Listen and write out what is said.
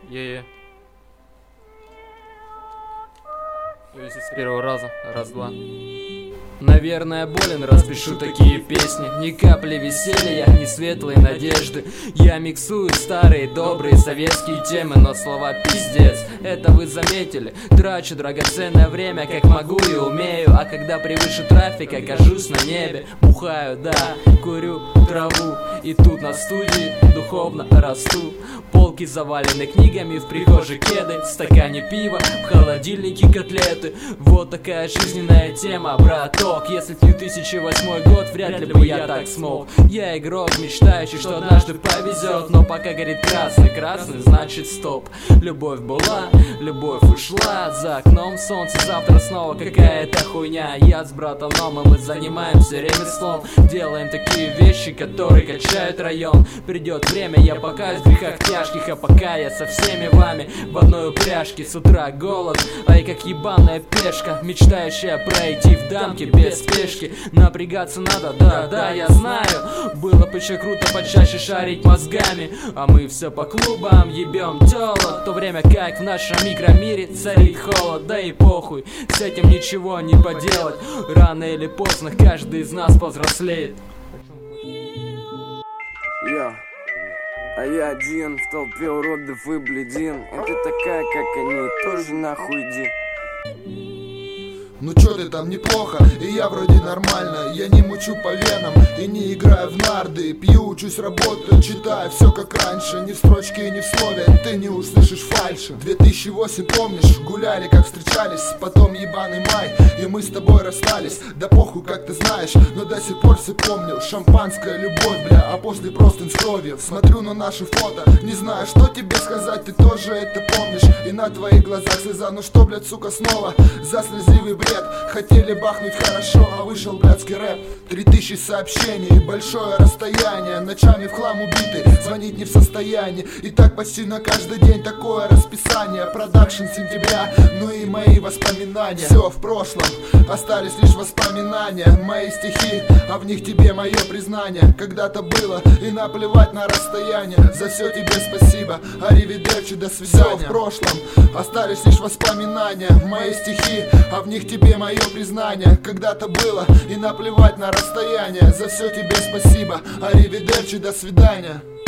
Е-е. Если с первого раза. Раз-два. Наверное, болен, раз пишу такие песни. Ни капли веселья, ни светлой надежды. Я миксую старые, добрые советские темы, но слова пиздец, это вы заметили. Трачу драгоценное время, как могу и умею. А когда превышу трафик, окажусь на небе. Бухаю, да, курю траву. И тут на студии духовно расту. Полки завалены книгами, в прихожей кеды, в стакане пива, в холодильнике котлеты. Вот такая жизненная тема, браток. Если 2008 год, вряд ли бы я так смог. Я игрок, мечтающий, что однажды повезет. Но пока горит красный, красный значит стоп. Любовь была, любовь ушла. За окном солнце, завтра снова какая-то хуйня. Я с братом Номом, мы занимаемся ремеслом. Делаем такие вещи, которые качают район. Придет время, я покаюсь в грехах тяжких. А пока я со всеми вами в одной упряжке. С утра голод, а я как ебаная пешка, мечтающая пройти в дамке без спешки. Напрягаться надо, да, я знаю. Было бы еще круто почаще шарить мозгами. А мы все по клубам ебем тёлок, в то время как в нашем микромире царит холод. Да и похуй, с этим ничего не поделать. Рано или поздно каждый из нас повзрослеет. А я один в толпе уродов и бледин. А ты такая, как они, тоже нахуй иди. Ну чё ты там, неплохо, и я вроде нормально. Я не мучу по венам и не играю в нарды. Пью, учусь, работаю, читаю, все как раньше. Ни в строчке и ни в слове ты не услышишь фальши. 2008, помнишь, гуляли как встречались. Потом ебаный май, и мы с тобой расстались. Да похуй, как ты знаешь, но до сих пор все помню. Шампанская любовь, бля, а после простынь с кровью. Смотрю на наши фото, не знаю, что тебе сказать. Ты тоже это помнишь, и на твоих глазах слеза. Ну что, блядь, сука, снова за слезливый бред. Хотели бахнуть хорошо, а вышел блядский рэп. 3000 сообщений, большое расстояние. Ночами в хлам убиты, звонить не в состоянии. И так почти на каждый день такое расписание. Продакшн сентября, ну и мои воспоминания. Все в прошлом, остались лишь воспоминания. Мои стихи, а в них тебе мое признание. Когда-то было, и наплевать на расстояние. За все тебе спасибо, аривидерчи, до свидания. Все в прошлом, остались лишь воспоминания. Мои стихи, а в них тебе мое признание. Когда-то было, и наплевать на расстояние. За все тебе спасибо, аривидерчи, до свидания.